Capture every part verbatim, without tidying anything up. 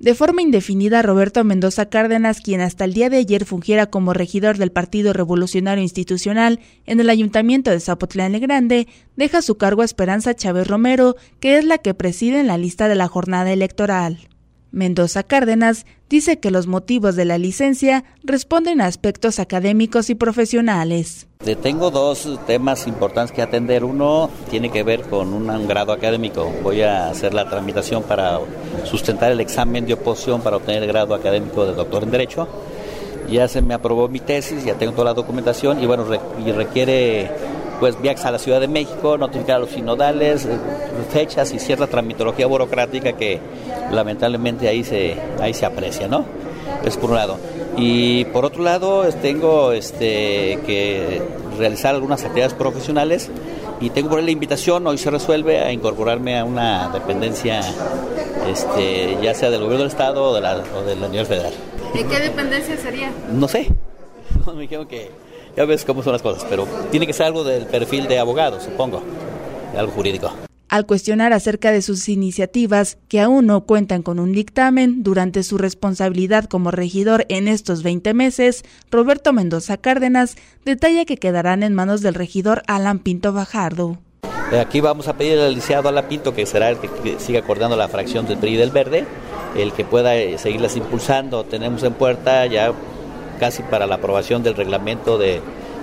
De forma indefinida, Roberto Mendoza Cárdenas, quien hasta el día de ayer fungiera como regidor del Partido Revolucionario Institucional en el Ayuntamiento de Zapotlán el Grande, deja su cargo a Esperanza Chávez Romero, que es la que preside en la lista de la jornada electoral. Mendoza Cárdenas dice que los motivos de la licencia responden a aspectos académicos y profesionales. Tengo dos temas importantes que atender. Uno tiene que ver con un, un grado académico. Voy a hacer la tramitación para sustentar el examen de oposición para obtener el grado académico de doctor en Derecho. Ya se me aprobó mi tesis, ya tengo toda la documentación y bueno, re, y requiere pues viajes a la Ciudad de México, notificar a los sinodales, fechas y cierta tramitología burocrática que lamentablemente ahí se ahí se aprecia, ¿no? Es por un lado. Y por otro lado, tengo este que realizar algunas actividades profesionales y tengo por ahí la invitación, hoy se resuelve, a incorporarme a una dependencia este ya sea del gobierno del estado o de la, o de la Unión Federal. ¿De qué dependencia sería? No sé, no me dijeron que ya ves cómo son las cosas, pero tiene que ser algo del perfil de abogado, supongo, algo jurídico. Al cuestionar acerca de sus iniciativas, que aún no cuentan con un dictamen durante su responsabilidad como regidor en estos veinte meses, Roberto Mendoza Cárdenas detalla que quedarán en manos del regidor Alan Pinto Fajardo. Aquí vamos a pedir al licenciado Alan Pinto, que será el que siga coordinando la fracción del P R I y del Verde, el que pueda seguirlas impulsando. Tenemos en puerta ya casi para la aprobación del reglamento de,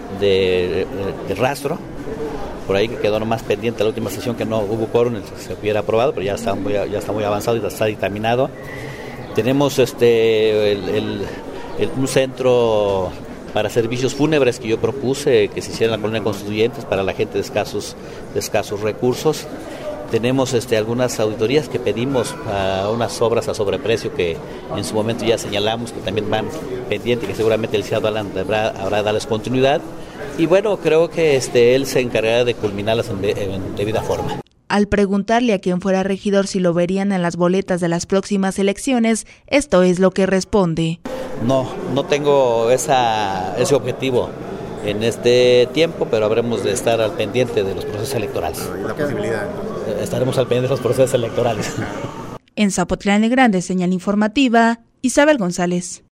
de, de rastro, por ahí que quedó nomás pendiente la última sesión que no hubo quórum, se hubiera aprobado, pero ya está muy, ya está muy avanzado y ya está dictaminado. Tenemos este el, el, el, un centro para servicios fúnebres que yo propuse que se hiciera en la colonia Constituyentes para la gente de escasos, de escasos recursos. Tenemos este, algunas auditorías que pedimos a unas obras a sobreprecio que en su momento ya señalamos que también van pendientes, que seguramente el licenciado Alan habrá, habrá darles continuidad. Y bueno, creo que este, él se encargará de culminarlas en, de, en debida forma. Al preguntarle a quien fuera regidor si lo verían en las boletas de las próximas elecciones, esto es lo que responde. No, no tengo esa, ese objetivo en este tiempo, pero habremos de estar al pendiente de los procesos electorales. ¿Y la posibilidad? Estaremos al pendiente de los procesos electorales. En Zapotlán el Grande, señal informativa, Isabel González.